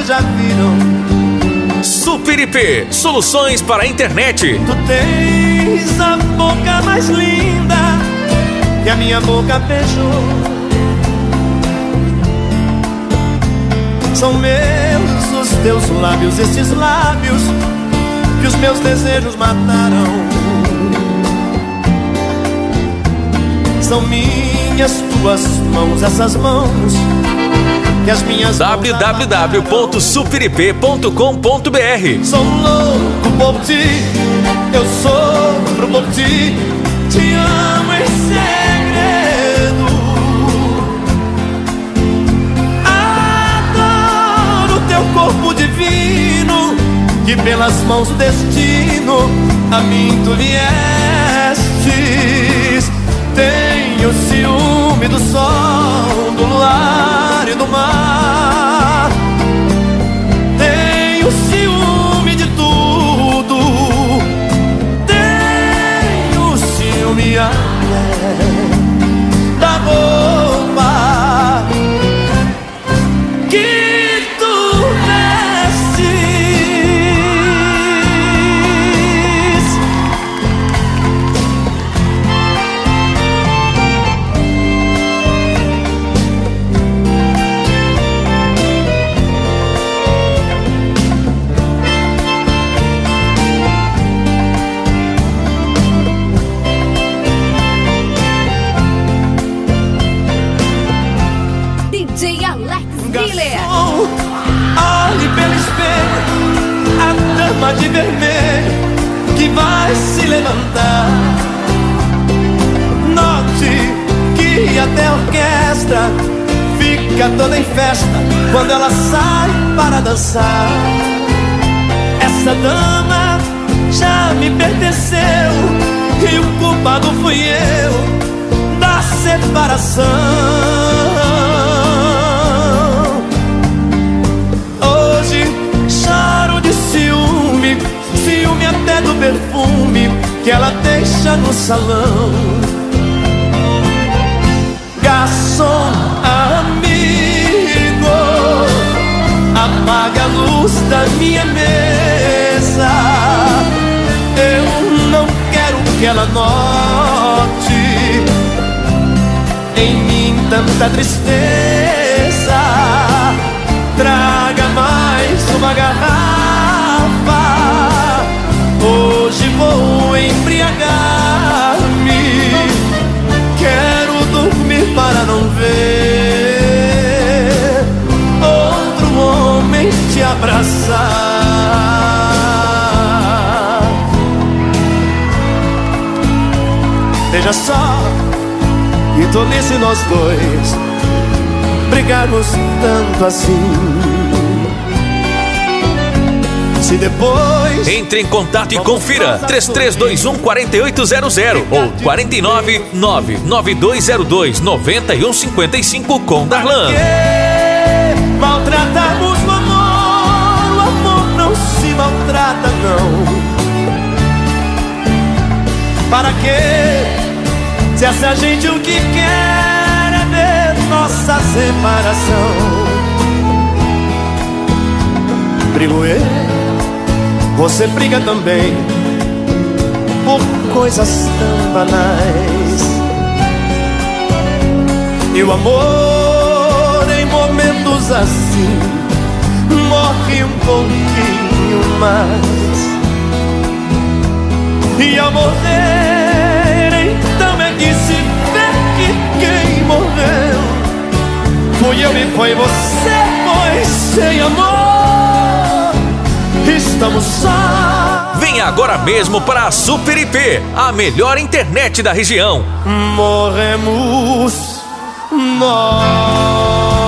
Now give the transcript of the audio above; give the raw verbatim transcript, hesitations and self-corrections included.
já viram. Super I P, soluções para a internet. Tu tens a boca mais linda que a minha boca beijou. São meus os teus lábios, esses lábios que os meus desejos mataram. São minhas tuas mãos, essas mãos que as minhas w w w ponto super i p ponto com ponto b r. Sou louco por ti, eu sofro por ti, te amo em segredo. Adoro teu corpo divino, que pelas mãos do destino a mim tu viestes. Tenho ciúme do sol, do luar e do mar. Tenho ciúme de tudo. Tenho ciúme até da roupa que tu vestes. Olhe pelo espelho, a dama de vermelho que vai se levantar. Note que até a orquestra fica toda em festa quando ela sai para dançar. Essa dama já me pertenceu e o culpado fui eu da separação. Ciúme até do perfume que ela deixa no salão. Garçom, amigo, apaga a luz da minha mesa. Eu não quero que ela note em mim tanta tristeza. Traga mais uma garrafa. Hoje vou embriagar-me. Quero dormir para não ver outro homem te abraçar. Veja só que tolice nós dois brigarmos tanto assim. Se depois... Entre em contato e confira três três dois um, quatro oito zero zero ou quatro nove nove nove dois zero dois nove um cinco cinco com Darlan. Maltratamos o amor, o amor não se maltrata não. Para quê? Se essa gente o que quer é ver nossa separação. Brigo eu, você briga também por coisas tão banais. E o amor em momentos assim morre um pouquinho mais. E ao morrer então é que se vê que quem morreu fui eu e foi você, pois sem amor estamos só. Venha agora mesmo para a Super I P, a melhor internet da região. Morremos nós.